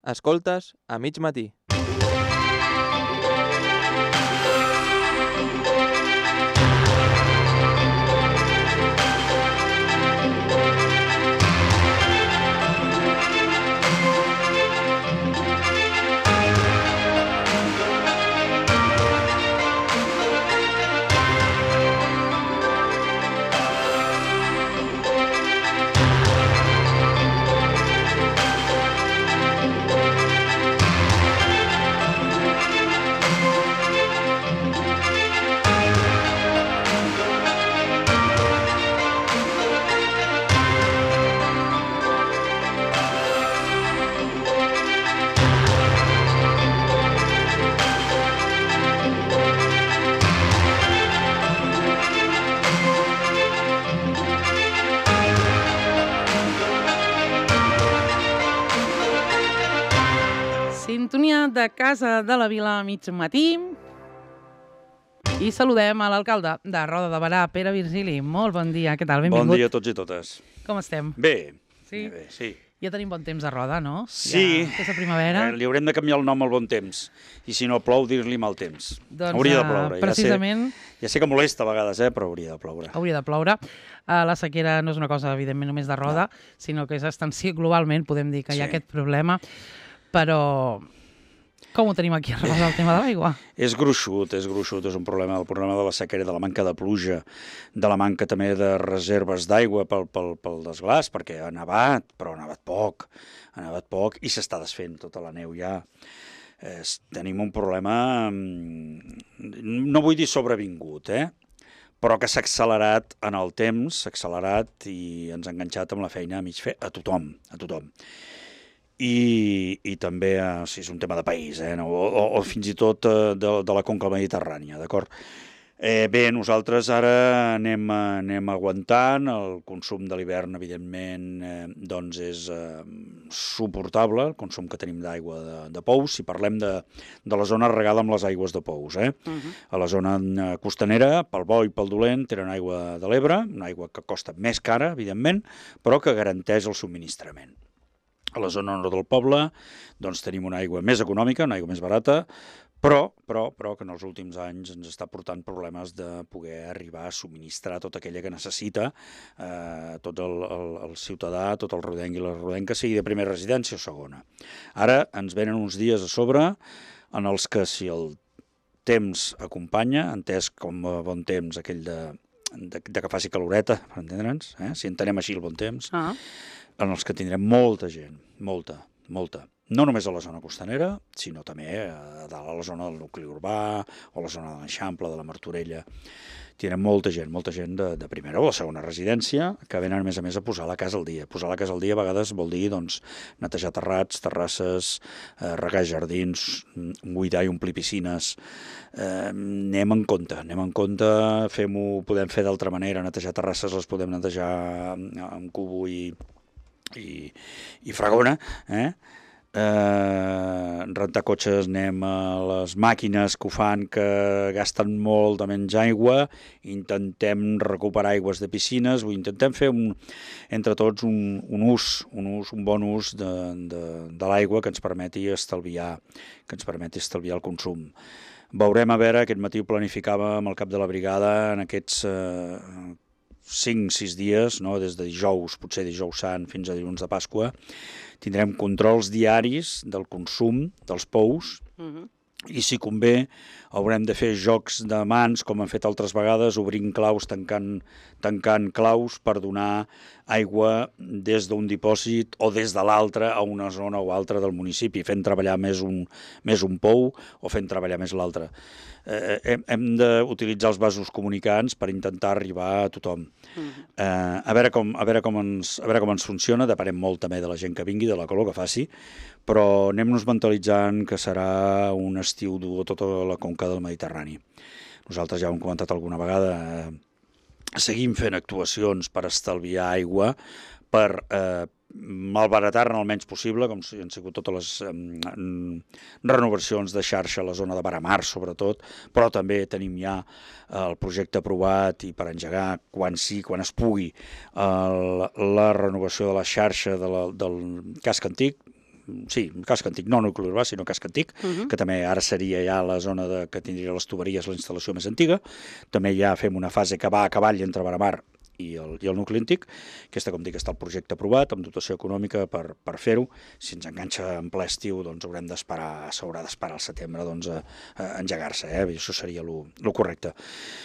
Escoltes a mig matí. Sintonia de Casa de la Vila a mig matí. I saludem a l'alcalde de Roda de Berà, Pere Virgili. Molt bon dia, què tal? Benvingut. Bon dia a tots i totes. Com estem? Bé. Sí? Bé, sí. Ja tenim bon temps a Roda, no? Sí. Ja, aquesta primavera. Li haurem de canviar el nom al bon temps. I si no plou, dir-li mal temps. Doncs, hauria de ploure. precisament... Ja sé que molesta a vegades, però hauria de ploure. Hauria de ploure. La sequera no és una cosa, evidentment, només de Roda, sinó que és extensiva globalment, podem dir que hi ha aquest problema. Però com ho tenim aquí a Roda, el tema de l'aigua? És gruixut, és un problema. El problema de la sequera, de la manca de pluja, de la manca també de reserves d'aigua pel desglàs, perquè ha nevat, però ha nevat poc i s'està desfent tota la neu ja. Tenim un problema, no vull dir sobrevingut, però que s'ha accelerat en el temps, i ens ha enganxat amb la feina a mig fer a tothom. I també és un tema de país, o fins i tot de la conca mediterrània, d'acord? Bé, nosaltres ara anem aguantant, el consum de l'hivern, evidentment, doncs és suportable, el consum que tenim d'aigua de pous, si parlem de la zona regada amb les aigües de pous. A la zona costanera, pel bo i pel dolent, tenen aigua de l'Ebre, una aigua que costa més cara, evidentment, però que garanteix el subministrament. A la zona nord del poble doncs tenim una aigua més econòmica, una aigua més barata, però que en els últims anys ens està portant problemes de poder arribar a subministrar tota aquella que necessita tot el ciutadà, tot el rodenc i la rodenca, sigui de primera residència o segona. Ara ens venen uns dies a sobre en els que, si el temps acompanya, entès com a bon temps aquell de que faci caloreta, per entendre'ns, si entenem així el bon temps, en els que tindrem molta gent, molta, no només a la zona costanera, sinó també a dalt a la zona del nucli urbà o a la zona de l'Eixample, de la Martorella. Tindrem molta gent de primera o de segona residència que venen, a més, a posar la casa al dia. Posar la casa al dia a vegades vol dir netejar terrats, terrasses, regar jardins, buidar i omplir piscines. Anem en compte, podem fer d'altra manera, netejar terrasses les podem netejar amb cubo i fragona, rentar cotxes, anem a les màquines que ho fan, que gasten molt de menys aigua, intentem recuperar aigües de piscines, intentem fer entre tots un bon ús de l'aigua que ens permeti estalviar el consum. Veurem, a veure, aquest matí ho planificàvem al cap de la brigada en aquests 5-6 dies, des de dijous, potser dijous sant, fins a dilluns de Pasqua, tindrem controls diaris del consum dels pous i, si convé, haurem de fer jocs de mans, com hem fet altres vegades, obrint claus, tancant claus per donar aigua des d'un dipòsit o des de l'altre a una zona o altra del municipi, fent treballar més un pou o fent treballar més l'altre. Hem d'utilitzar els vasos comunicants per intentar arribar a tothom. A veure com ens funciona, depenem molt també de la gent que vingui, de la calor que faci, però anem-nos mentalitzant que serà un estiu dur a tota la conca del Mediterrani. Nosaltres ja ho hem comentat alguna vegada, seguim fent actuacions per estalviar aigua, per malbaratar-ne el menys possible, com han sigut totes les renovacions de xarxa a la zona de Baramar, sobretot, però també tenim ja el projecte aprovat i per engegar, quan es pugui, la renovació de la xarxa del casc antic, sí, casc antic, no nucli urbà, sinó casc antic, que també ara seria ja la zona que tindria les tuberies, la instal·lació més antiga. També ja fem una fase que va a cavall entre Baramar i el nucli antic. Aquesta, com dic, està el projecte aprovat, amb dotació econòmica per fer-ho. Si ens enganxa en ple estiu, doncs s'haurà d'esperar al setembre a engegar-se, això seria el correcte.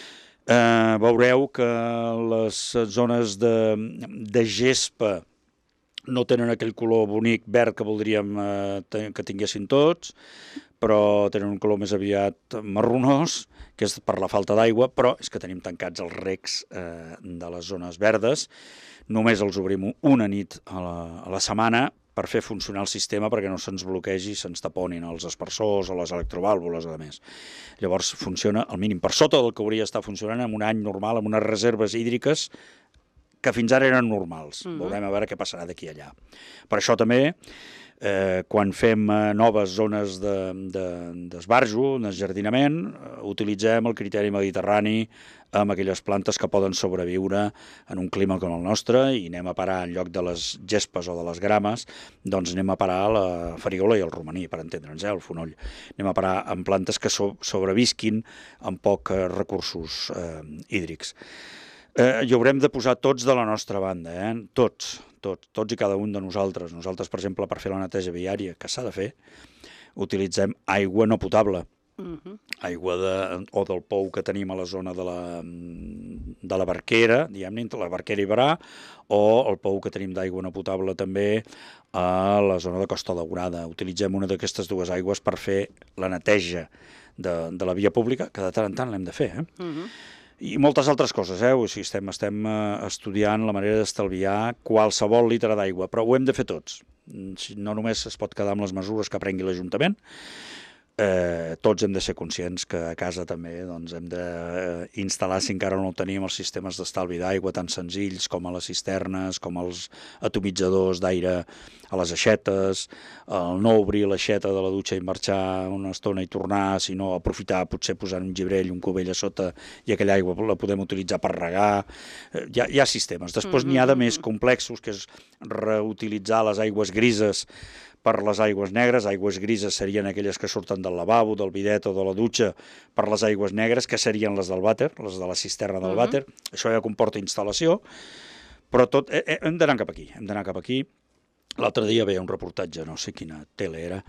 Veureu que les zones de gespa no tenen aquell color bonic verd que voldríem que tinguessin tots, però tenen un color més aviat marronós, que és per la falta d'aigua, però és que tenim tancats els recs de les zones verdes. Només els obrim una nit a la setmana per fer funcionar el sistema perquè no se'ns bloquegi, se'ns taponin els aspersors o les electrovàlvules, a més. Llavors funciona al mínim per sota del que hauria d'estar funcionant en un any normal, amb unes reserves hídriques que fins ara eren normals. Veurem a veure què passarà d'aquí a allà. Per això també, quan fem noves zones d'esbarjo, d'enjardinament, utilitzem el criteri mediterrani amb aquelles plantes que poden sobreviure en un clima com el nostre i anem a parar, en lloc de les gespes o de les grames, doncs anem a parar la farigola i el romaní, per entendre'ns, el fonoll. Anem a parar en plantes que sobrevisquin amb pocs recursos hídrics. I haurem de posar tots de la nostra banda, tots i cada un de nosaltres. Nosaltres, per exemple, per fer la neteja viària, que s'ha de fer, utilitzem aigua no potable, aigua o del pou que tenim a la zona de la Barquera, diguem-ne, entre la Barquera i Berà, o el pou que tenim d'aigua no potable també a la zona de Costa Daurada. Utilitzem una d'aquestes dues aigües per fer la neteja de la via pública, que de tant en tant l'hem de fer, I moltes altres coses, O sigui, estem estudiant la manera d'estalviar qualsevol litre d'aigua, però ho hem de fer tots. No només es pot quedar amb les mesures que prengui l'Ajuntament, tots hem de ser conscients que a casa també hem d'instal·lar, si encara no el tenim, els sistemes d'estalvi d'aigua tan senzills com a les cisternes, com els atomitzadors d'aire a les aixetes, el no obrir l'aixeta de la dutxa i marxar una estona i tornar, sinó aprofitar, potser posant un gibrell, un cubell a sota i aquella aigua la podem utilitzar per regar. Hi ha sistemes. Després n'hi ha de més complexos, que és reutilitzar les aigües grises per les aigües negres. Aigües grises serien aquelles que surten del lavabo, del bidet o de la dutxa, per les aigües negres, que serien les del vàter, les de la cisterna del vàter. Això ja comporta instal·lació, però hem d'anar cap aquí, L'altre dia veia un reportatge, no sé quina tele era,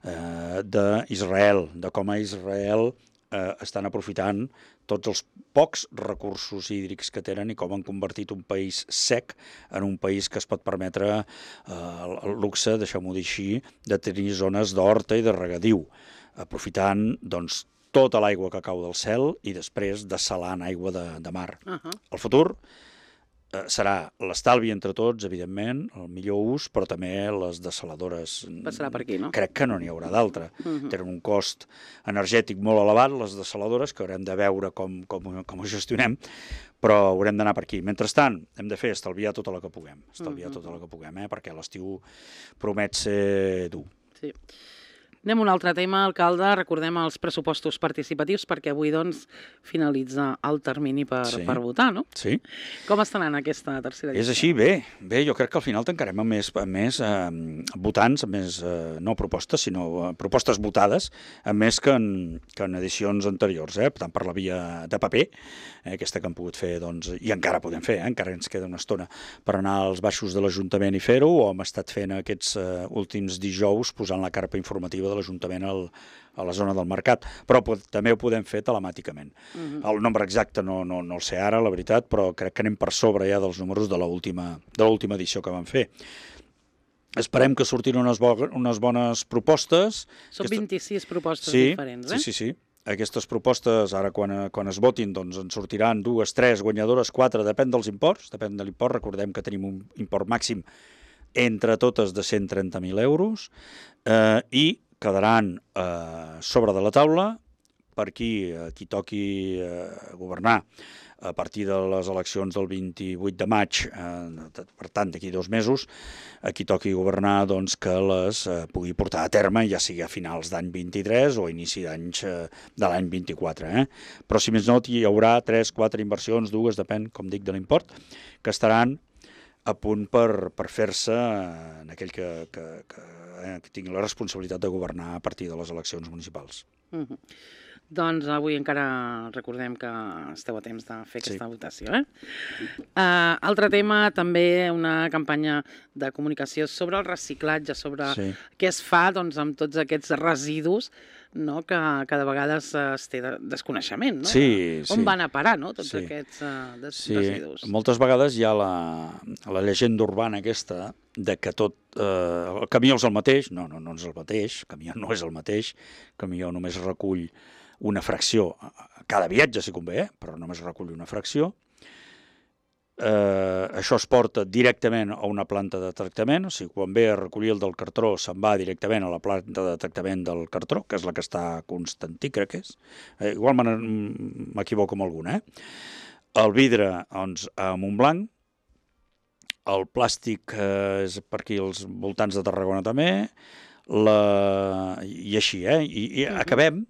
d'Israel, de com a Israel estan aprofitant tots els pocs recursos hídrics que tenen i com han convertit un país sec en un país que es pot permetre el luxe, deixeu-m'ho dir així, de tenir zones d'horta i de regadiu, aprofitant doncs, tota l'aigua que cau del cel i després dessalant aigua de mar. El futur serà l'estalvi entre tots, evidentment, el millor ús, però també les dessaladores. Passarà per aquí, no? Crec que no n'hi haurà d'altra. Tenen un cost energètic molt elevat, les dessaladores, que haurem de veure com ho gestionem, però haurem d'anar per aquí. Mentrestant, hem de fer estalviar tota la que puguem, perquè l'estiu promet ser dur. Sí. Anem a un altre tema, alcalde. Recordem els pressupostos participatius, perquè avui doncs, finalitza el termini per votar, no? Sí. Com està anant aquesta tercera edició? És així, bé, jo crec que al final tancarem amb més votants, amb més, no propostes, sinó propostes votades, amb més que en edicions anteriors, tant per la via de paper, aquesta que hem pogut fer, doncs, i encara podem fer, encara ens queda una estona per anar als baixos de l'Ajuntament i fer-ho, o hem estat fent aquests últims dijous posant la carpa informativa de l'Ajuntament a la zona del mercat, però també ho podem fer telemàticament. El nombre exacte no el sé ara, la veritat, però crec que anem per sobre ja dels números de l'última edició que vam fer. Esperem que surtin unes bones propostes. Són 26 propostes diferents, Sí. Aquestes propostes, ara quan es votin, doncs en sortiran 2, 3 guanyadores, 4, depèn dels imports, depèn de l'import. Recordem que tenim un import màxim entre totes de 130.000 euros i quedaran sobre de la taula per qui toqui governar a partir de les eleccions del 28 de maig, per tant, d'aquí 2 mesos, a qui toqui governar doncs, que les pugui portar a terme, ja sigui a finals d'any 23 o a inici d'anys de l'any 24. Però, si més no, hi haurà 3, 4 inversions, 2, depèn, com dic, de l'import, que estaran a punt per fer-se en aquell que que tingui la responsabilitat de governar a partir de les eleccions municipals. Doncs avui encara recordem que esteu a temps de fer aquesta votació. Altre tema, també una campanya de comunicació sobre el reciclatge, sobre què es fa amb tots aquests residus, que de vegades es té desconeixement. On van a parar tots aquests residus? Moltes vegades hi ha la llegenda urbana aquesta de que tot el camió és el mateix. No és el mateix, el camió no és el mateix, el camió només recull una fracció, cada viatge si convé, però només recull una fracció. Això es porta directament a una planta de tractament, o sigui, quan ve a recollir el del cartró se'n va directament a la planta de tractament del cartró, que és la que està a Constantí, crec que és. Igual m'equivoco amb alguna. El vidre, doncs, a Montblanc, el plàstic és per aquí als voltants de Tarragona també, i així, i acabem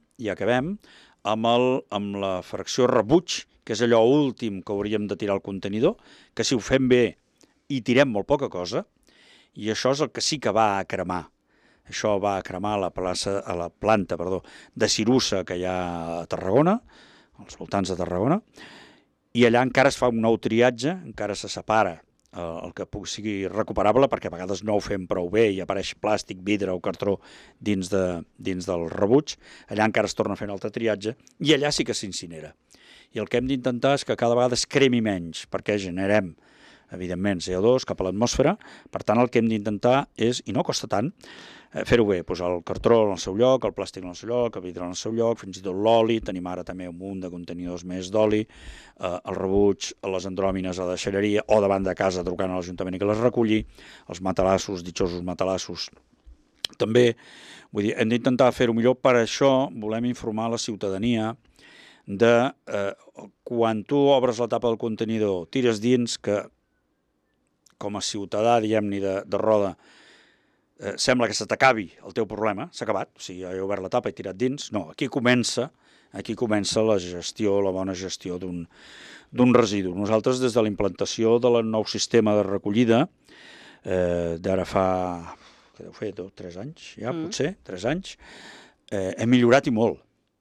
amb la fracció rebuig, que és allò últim que hauríem de tirar al contenidor, que si ho fem bé hi tirem molt poca cosa, i això és el que sí que va a cremar. Això va a cremar a la planta de Cirussa que hi ha a Tarragona, als voltants de Tarragona, i allà encara es fa un nou triatge, encara se separa el que sigui recuperable, perquè a vegades no ho fem prou bé i apareix plàstic, vidre o cartró dins del rebuig. Allà encara es torna a fer un altre triatge i allà sí que s'incinera. I el que hem d'intentar és que cada vegada es cremi menys, perquè generem, evidentment, CO2 cap a l'atmosfera. Per tant, el que hem d'intentar és, i no costa tant, fer-ho bé, posar el cartró en el seu lloc, el plàstic en el seu lloc, el vidre en el seu lloc, fins i tot l'oli, tenim ara també un munt de contenidors més d'oli, el rebuig, les andròmines a la deixalleria o davant de casa trucant a l'Ajuntament i que les reculli, els matalassos, ditxosos matalassos. També, vull dir, hem d'intentar fer-ho millor, per això volem informar la ciutadania de quan tu obres la tapa del contenidor, tires dins, que com a ciutadà, diguem-ne, de roda, sembla que se t'acabi el teu problema, s'ha acabat, o sigui, he obert la tapa i tirat dins. No, aquí comença la gestió, la bona gestió d'un residu. Nosaltres, des de la implantació del nou sistema de recollida, d'ara fa, què deu fer, 3 anys, ja, potser, 3 anys, hem millorat i molt.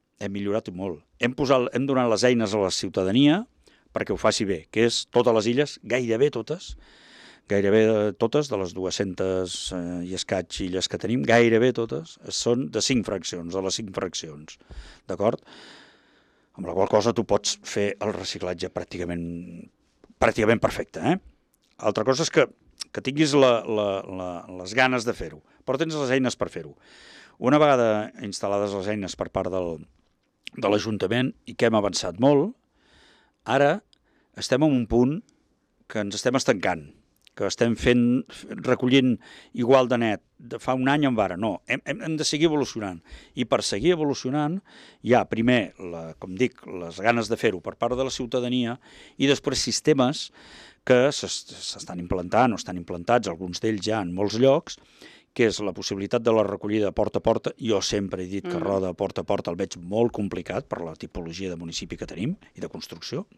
Hem donat les eines a la ciutadania perquè ho faci bé, que és totes les illes, gairebé totes de les 200 i escaig illes que tenim, gairebé totes són de 5 fraccions, de les 5 fraccions, d'acord? Amb la qual cosa tu pots fer el reciclatge pràcticament perfecte. Altra cosa és que tinguis les ganes de fer-ho, però tens les eines per fer-ho. Una vegada instal·lades les eines per part de l'Ajuntament i que hem avançat molt, ara estem en un punt que ens estem estancant, que estem recollint igual de net de fa un any en vara. No, hem de seguir evolucionant. I per seguir evolucionant hi ha primer, com dic, les ganes de fer-ho per part de la ciutadania i després sistemes que s'estan implantant o estan implantats, alguns d'ells ja en molts llocs, que és la possibilitat de la recollida porta a porta. Jo sempre he dit que roda porta a porta el veig molt complicat per la tipologia de municipi que tenim i de construcció.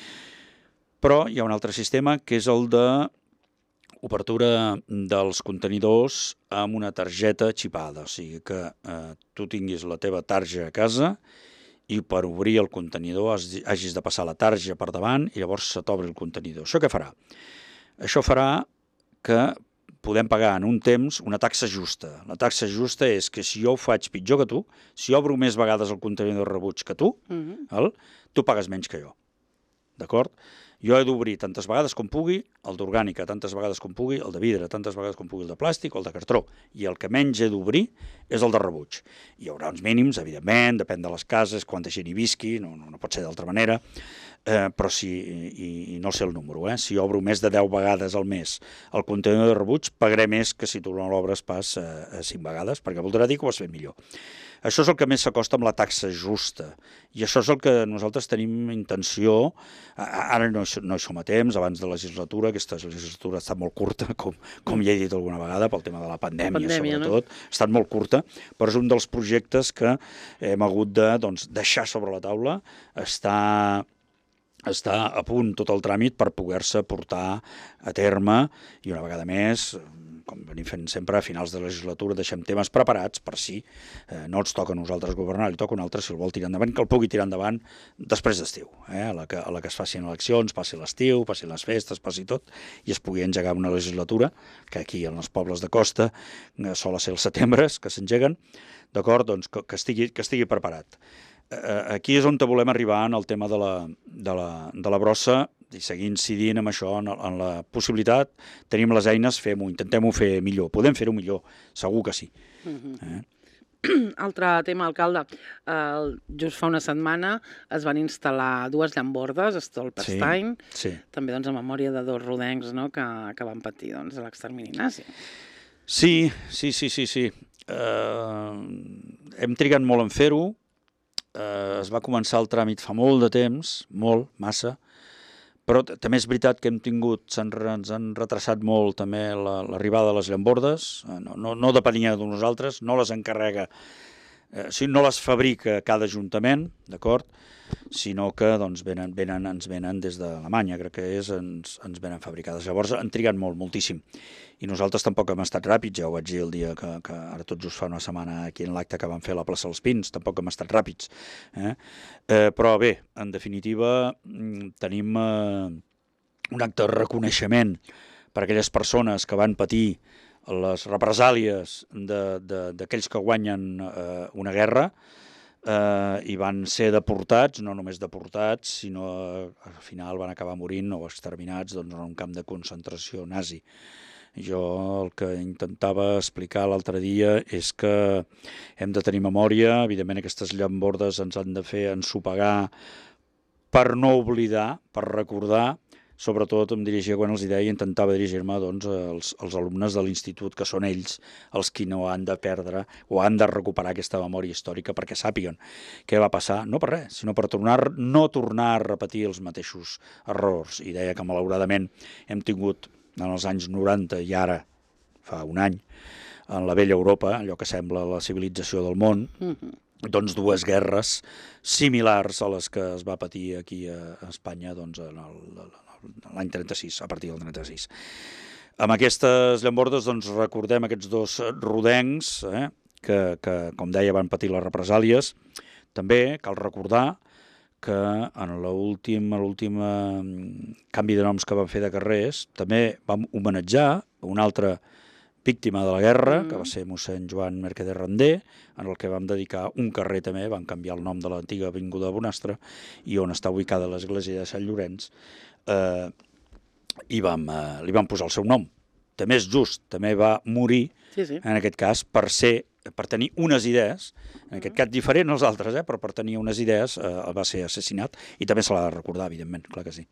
Però hi ha un altre sistema que és el de obertura dels contenidors amb una targeta xipada, o sigui que tu tinguis la teva tarja a casa i per obrir el contenidor hagis de passar la tarja per davant i llavors se t'obri el contenidor. Això què farà? Això farà que podem pagar en un temps una taxa justa. La taxa justa és que si jo ho faig pitjor que tu, si obro més vegades el contenidor rebuig que tu, tu pagues menys que jo. D'acord? Jo he d'obrir tantes vegades com pugui, el d'orgànica tantes vegades com pugui, el de vidre tantes vegades com pugui, el de plàstic o el de cartró. I el que menys he d'obrir és el de rebuig. Hi haurà uns mínims, evidentment, depèn de les cases, quanta gent hi visqui, no pot ser d'altra manera, però i no sé el número. Si obro més de 10 vegades al mes el contenidor de rebuig, pagaré més que si tu no l'obres pas 5 vegades, perquè voldrà dir que ho has fet millor. Això és el que més s'acosta amb la taxa justa. I això és el que nosaltres tenim intenció. Ara no hi som a temps, abans de la legislatura, aquesta legislatura ha estat molt curta, com ja he dit alguna vegada, pel tema de la pandèmia sobretot. Ha estat molt curta, però és un dels projectes que hem hagut de deixar sobre la taula, està a punt tot el tràmit per poder-se portar a terme i una vegada més com venim fent sempre, a finals de legislatura deixem temes preparats per si no ens toca a nosaltres governar, li toca a un altre, si el vol tirar endavant, que el pugui tirar endavant després d'estiu, a la que es facin eleccions, passi l'estiu, passi les festes, passi tot, i es pugui engegar una legislatura, que aquí en els pobles de costa sol ser els setembres, que s'engeguen, d'acord, doncs que estigui preparat. Aquí és on volem arribar en el tema de la brossa i seguir incidint en això, en la possibilitat, tenim les eines, intentem-ho fer millor, podem fer-ho millor, segur que sí. Altre tema, alcalde, just fa una setmana es van instal·lar 2 llambordes a Stolperstein, també en memòria de 2 rodencs que van patir l'extermini nazi. Sí. Hem trigat molt en fer-ho, es va començar el tràmit fa molt de temps, massa, però també és veritat que ens han retrasat molt també l'arribada de les llambordes, no depenia de nosaltres, no les encarrega, no les fabrica cada ajuntament, d'acord? Sinó que ens venen des d'Alemanya, crec que ens venen fabricades. Llavors han trigat moltíssim. I nosaltres tampoc hem estat ràpids, ja ho vaig dir el dia que ara tot just fa una setmana aquí en l'acte que vam fer a la plaça dels Pins, tampoc hem estat ràpids. Però bé, en definitiva, tenim un acte de reconeixement per a aquelles persones que van patir les represàlies d'aquells que guanyen una guerra, i van ser deportats, no només deportats, sinó al final van acabar morint o exterminats en un camp de concentració nazi. Jo el que intentava explicar l'altre dia és que hem de tenir memòria, evidentment aquestes llambordes ens han de fer ensopegar per no oblidar, per recordar, sobretot em dirigia quan els deia, intentava dirigir-me als alumnes de l'institut, que són ells els qui no han de perdre o han de recuperar aquesta memòria històrica perquè sàpiguen què va passar, no per res, sinó per no tornar a repetir els mateixos errors. I deia que malauradament hem tingut en els anys 90 i ara, fa un any, en la vella Europa, allò que sembla la civilització del món, doncs 2 guerres similars a les que es va patir aquí a Espanya l'any 36, a partir del 36. Amb aquestes llambordes recordem aquests 2 rodencs que, com deia, van patir les represàlies. També cal recordar que en l'últim canvi de noms que vam fer de carrers també vam homenatjar una altra víctima de la guerra, que va ser mossèn Joan Mercader Randé, en el que vam dedicar un carrer també, vam canviar el nom de l'antiga avinguda de Bonastre, i on està ubicada l'església de Sant Llorenç, i li vam posar el seu nom. També és just, també va morir, en aquest cas, per tenir unes idees, en aquest cas diferent als altres, però per tenir unes idees va ser assassinat, i també se l'ha de recordar, evidentment, clar que sí.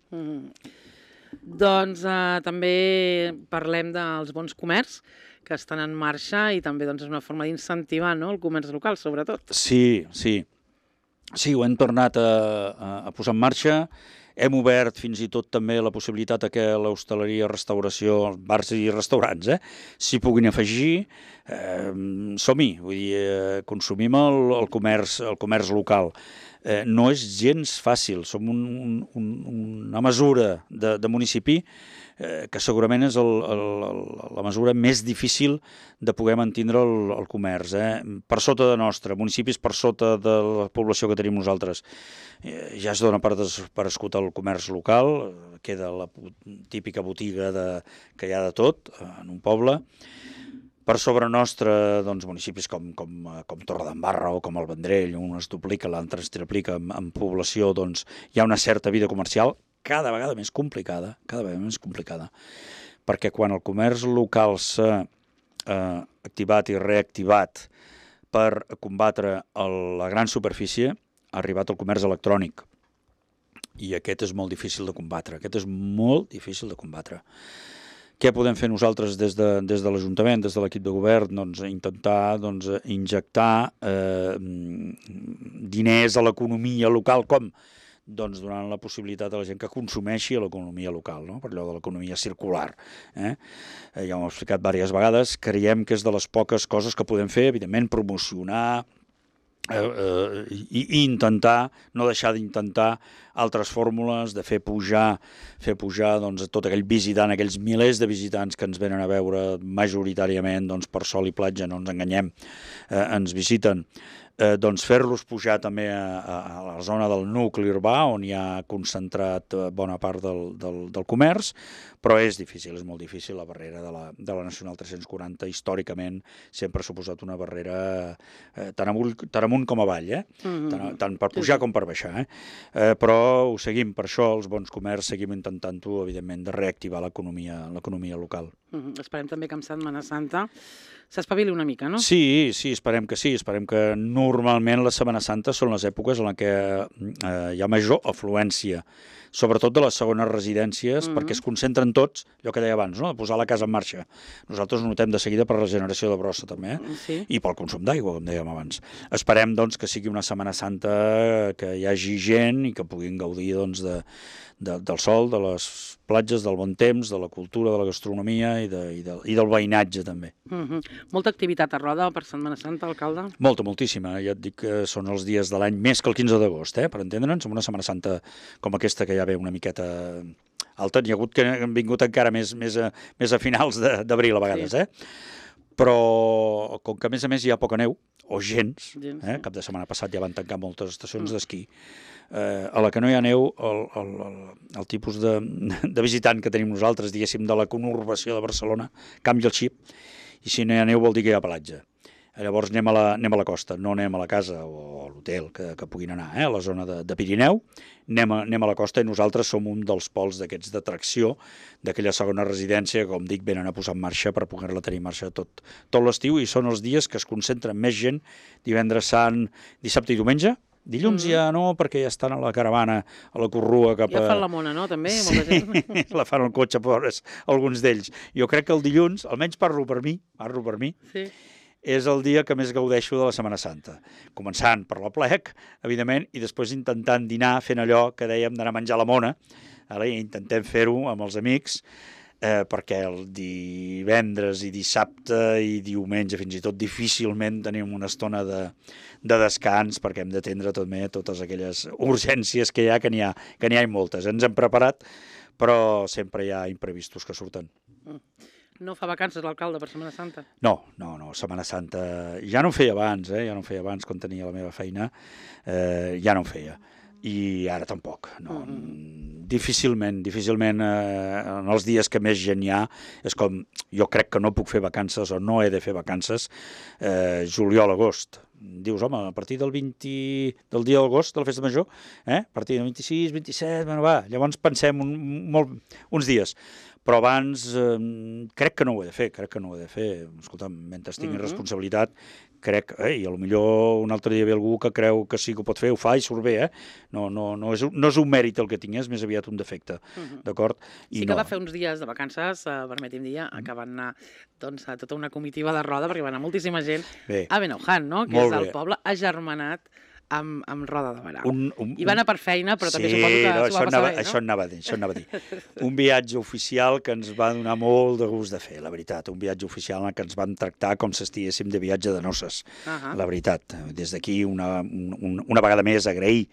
Doncs també parlem dels bons comerç que estan en marxa i també és una forma d'incentivar el comerç local, sobretot. Sí, ho hem tornat a posar en marxa. Hem obert fins i tot també la possibilitat que l'hostaleria, restauració, bars i restaurants s'hi puguin afegir. Som-hi, vull dir, consumim el comerç local. No és gens fàcil, som una mesura de municipi que segurament és la mesura més difícil de poder mantindre el comerç. Per sota de nostra, municipis per sota de la població que tenim nosaltres, ja es dona per escoltar el comerç local, queda la típica botiga que hi ha de tot en un poble. Per sobre nostre, municipis com Torredembarra o com el Vendrell, un es duplica, l'altre es triplica en població, hi ha una certa vida comercial cada vegada més complicada, perquè quan el comerç local s'ha activat i reactivat per combatre la gran superfície, ha arribat el comerç electrònic. I aquest és molt difícil de combatre, Què podem fer nosaltres des de l'Ajuntament, des de l'equip de govern? Intentar injectar diners a l'economia local. Com? Donant la possibilitat a la gent que consumeixi l'economia local, per allò de l'economia circular. Ja ho hem explicat diverses vegades, creiem que és de les poques coses que podem fer, evidentment promocionar i intentar, no deixar d'intentar altres fórmules, de fer pujar doncs, tot aquell visitant, aquells milers de visitants que ens venen a veure majoritàriament doncs, per sol i platja, no ens enganyem, ens visiten, doncs fer-los pujar també a la zona del nucli urbà, on hi ha concentrat bona part del comerç, però és difícil, és molt difícil. La barrera de la Nacional 340 històricament sempre ha suposat una barrera tant amunt com avall, tant per pujar com per baixar. Però ho seguim, per això els bons comerç seguim intentant-ho, evidentment, de reactivar l'economia local. Esperem també que en Setmana Santa s'espavili una mica, no? Sí, esperem que sí. Esperem que normalment les Setmana Santa són les èpoques en què hi ha major afluència, sobretot de les segones residències, perquè es concentren tots, allò que deia abans, no? De posar la casa en marxa. Nosaltres ho notem de seguida per la generació de brossa, també, Sí. I pel consum d'aigua, com dèiem abans. Esperem, doncs, que sigui una Setmana Santa que hi hagi gent i que puguin gaudir, doncs, del sol, de les platges, del bon temps, de la cultura, de la gastronomia i del veïnatge, també. Molta activitat a Roda per Setmana Santa, alcalde? Moltíssima. Ja et dic que són els dies de l'any més que el 15 d'agost, per entendre'ns, amb una Setmana Santa com aquesta que ja ve una miqueta alta. N'hi ha hagut que han vingut encara més a finals d'abril a vegades, Però com que a més hi ha poca neu, o gens, cap de setmana passat ja van tancar moltes estacions d'esquí, a la que no hi ha neu, el tipus de visitant que tenim nosaltres, diguéssim, de la conurbació de Barcelona, canvia el xip, i si no hi ha neu vol dir que hi ha pelatge. Llavors anem a la costa, no anem a la casa o a l'hotel que puguin anar, a la zona de Pirineu, anem a la costa i nosaltres som un dels pols d'aquests d'atracció d'aquella segona residència que, com dic, venen a posar en marxa per poder-la tenir en marxa tot l'estiu, i són els dies que es concentren més gent, divendres sant, dissabte i diumenge. Dilluns ja no, perquè ja estan a la caravana, a la corrua cap a... Ja fan la mona, no?, també, molta gent. Sí, la fan al cotxe, pobres, alguns d'ells. Jo crec que el dilluns, almenys parlo per mi, sí, és el dia que més gaudeixo de la Setmana Santa. Començant per l'Aplec, evidentment, i després intentant dinar fent allò que dèiem d'anar a menjar la mona. Ara intentem fer-ho amb els amics, perquè el divendres i dissabte i diumenge fins i tot difícilment tenim una estona de descans, perquè hem d'atendre també totes aquelles urgències que hi ha, que n'hi ha moltes. Ens hem preparat, però sempre hi ha imprevistos que surten. No fa vacances l'alcalde per Setmana Santa? No, Setmana Santa... Ja no en feia abans, ja no en feia abans quan tenia la meva feina, ja no en feia. I ara tampoc, no. Difícilment, en els dies que més gent hi ha, és com, jo crec que no puc fer vacances o no he de fer vacances juliol-agost. Dius, home, a partir del del dia d'agost, de la festa major, a partir del 26, 27, bueno, va, llavors pensem uns dies. Però abans crec que no ho he de fer, Escolta, mentre tingui responsabilitat, crec, i potser un altre dia ve algú que creu que sí que ho pot fer, ho fa i surt bé, No és un mèrit el que tinc, és més aviat un defecte, d'acord? Sí que va fer uns dies de vacances, permeti'm dir, que van anar a tota una comitiva de Roda, perquè va anar moltíssima gent a Benaujan, no?, que és el poble agermanat amb Roda de Berà. I va anar per feina, però també suposo que s'ho va passar bé, no? Això anava a dir. Un viatge oficial que ens va donar molt de gust de fer, la veritat. Un viatge oficial en què ens van tractar com si estiguéssim de viatge de noces, la veritat. Des d'aquí, una vegada més, agrair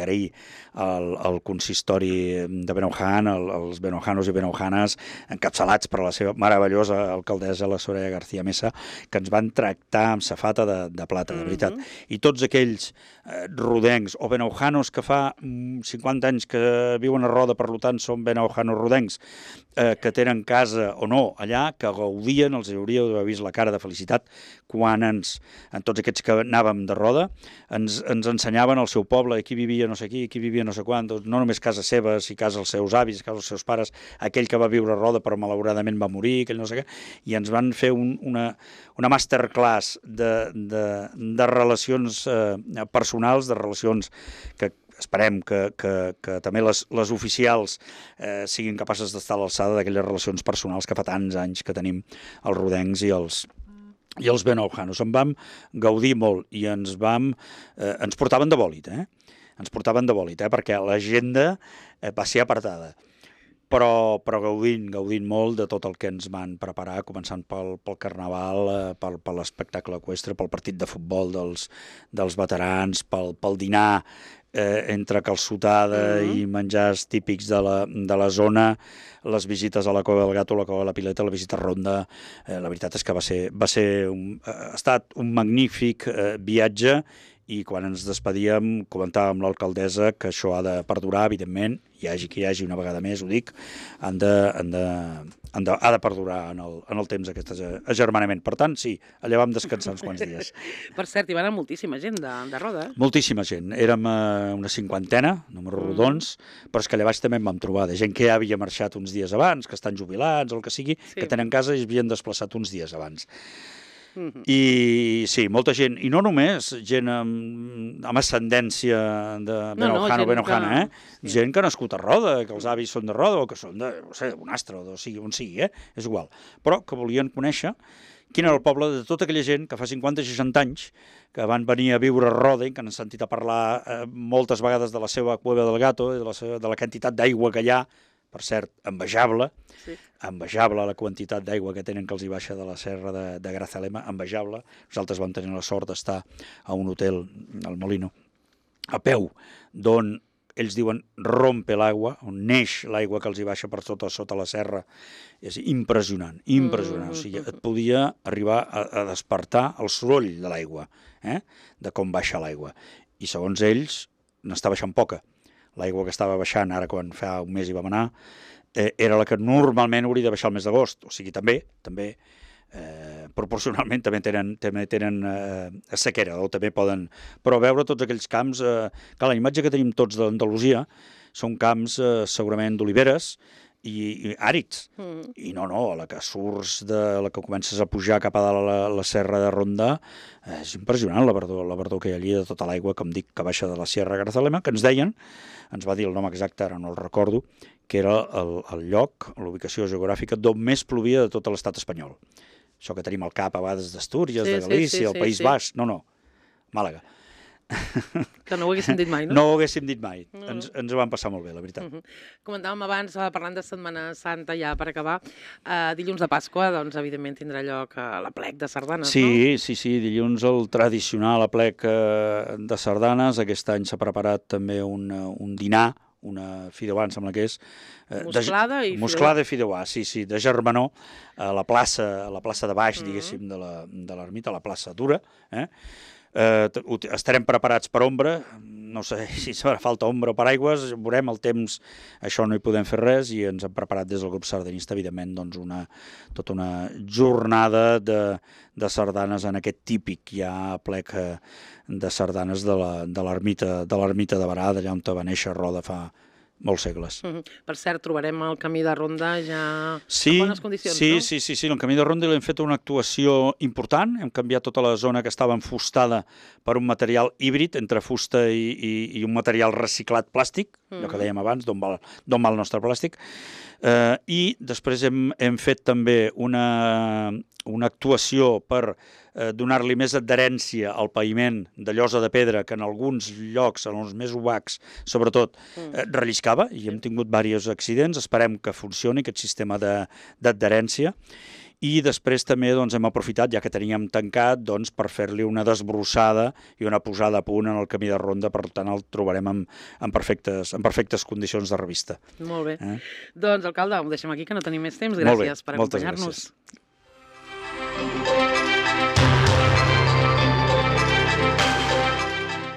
al consistori de Benaujan, als benaujanos i benaujanes, encapçalats per la seva meravellosa alcaldessa, la Soraya García Mesa, que ens van tractar amb safata de plata, de veritat. I tots aquells rodencs o benaujanos que fa 50 anys que viuen a Roda, per tant són benaujanos rodencs, que tenen casa o no allà, que gaudien, els hauríeu d'haver vist la cara de felicitat quan en tots aquests que anàvem de Roda ens ensenyaven el seu poble, aquí vivia no sé qui, aquí vivia no sé quant, no només casa seva, si casa els seus avis, casa els seus pares, aquell que va viure a Roda però malauradament va morir, aquell no sé què, i ens van fer una masterclass de relacions personals, de relacions que esperem que també les oficials siguin capaces d'estar a l'alçada d'aquelles relacions personals que fa tants anys que tenim els rodencs i els benaujanos. En vam gaudir molt i ens portaven de bòlit, perquè l'agenda va ser apretada. però gaudint molt de tot el que ens van preparar, començant pel Carnaval, per l'espectacle eqüestre, pel partit de futbol dels veterans, pel dinar entre calçotada i menjars típics de la zona, les visites a la Cova del Gato, a la Cova de la Pileta, la visita a Ronda. La veritat és que ha estat un magnífic viatge, i quan ens despedíem comentàvem amb l'alcaldessa que això ha de perdurar, evidentment, hi hagi qui hi hagi, una vegada més, ho dic, ha de perdurar en el temps aquest agermanament. Per tant, sí, allà vam descansar uns quants dies. Per cert, hi va anar moltíssima gent de Roda. Moltíssima gent. Érem una 50, números rodons, però és que allà baix també en vam trobar de gent que ja havia marxat uns dies abans, que estan jubilats o el que sigui, que tenen casa i es havien desplaçat uns dies abans. I sí, molta gent, i no només gent amb ascendència de Benojana, gent que ha nascut a Roda, que els avis són de Roda o que són de, no sé, un astre, o sigui, on sigui, és igual, però que volien conèixer quin era el poble de tota aquella gent que fa 50-60 anys que van venir a viure a Roda i que han sentit a parlar moltes vegades de la seva Cueva del Gato i de la quantitat d'aigua que hi ha, per cert, envejable, envejable la quantitat d'aigua que tenen que els hi baixa de la serra de Grazalema, envejable. Nosaltres vam tenir la sort d'estar a un hotel, al Molino, a peu, d'on ells diuen rompe l'aigua, on neix l'aigua que els hi baixa per sota la serra. És impressionant, impressionant. O sigui, et podia arribar a despertar el soroll de l'aigua, de com baixa l'aigua. I segons ells, n'està baixant poca. L'aigua que estava baixant, ara quan fa un mes hi vam anar, era la que normalment hauria de baixar el mes d'agost. O sigui, també proporcionalment també tenen sequera, o també poden... Però veure tots aquells camps... Clar, la imatge que tenim tots d'Andalusia són camps segurament d'oliveres i àrids. I no, a la que surts, a la que comences a pujar cap a dalt la serra de Ronda, és impressionant la verdor que hi ha allí, de tota l'aigua, com dic, que baixa de la Sierra Grazalema, que ens deien, ens va dir el nom exacte, ara no el recordo, que era el lloc, l'ubicació geogràfica d'on més plovia de tot l'estat espanyol. Això que tenim al cap a vegades d'Astúries, de Galícia, el País Basc, no, Màlaga. Que no ho haguéssim dit mai, no? No ho haguéssim dit mai. Ens ho vam passar molt bé, la veritat. Comentàvem abans, parlant de Setmana Santa, ja per acabar, dilluns de Pasqua, doncs, evidentment, tindrà lloc l'aplec de sardanes, no? Sí, dilluns el tradicional aplec de sardanes. Aquest any s'ha preparat també un dinar, una fideuà, em sembla que és. Musclada i fideuà. Musclada i fideuà, sí, de germanor, a la plaça de baix, diguéssim, de l'ermita, a la plaça Dura, estarem preparats per ombra, no sé si farà falta ombra o paraigües, veurem el temps, això no hi podem fer res, i ens hem preparat des del grup sardanista, evidentment, doncs tota una jornada de sardanes en aquest típic ja plec de sardanes de l'ermita de Barà, d'allà on va néixer Roda fa molts segles. Per cert, trobarem el camí de Ronda ja en bones condicions, no? Sí, el camí de Ronda l'hem fet una actuació important, hem canviat tota la zona que estava enfustada per un material híbrid entre fusta i un material reciclat plàstic, allò que dèiem abans, d'on va el nostre plàstic, i després hem fet també una actuació per donar-li més adherència al paviment de llosa de pedra, que en alguns llocs, en els més obacs, sobretot, relliscava, i hem tingut diversos accidents. Esperem que funcioni aquest sistema d'adherència. I després també hem aprofitat, ja que teníem tancat, per fer-li una desbrossada i una posada a punt en el camí de Ronda, per tant el trobarem en perfectes condicions de revista. Molt bé. Doncs, alcalde, ho deixem aquí, que no tenim més temps. Gràcies per acompanyar-nos.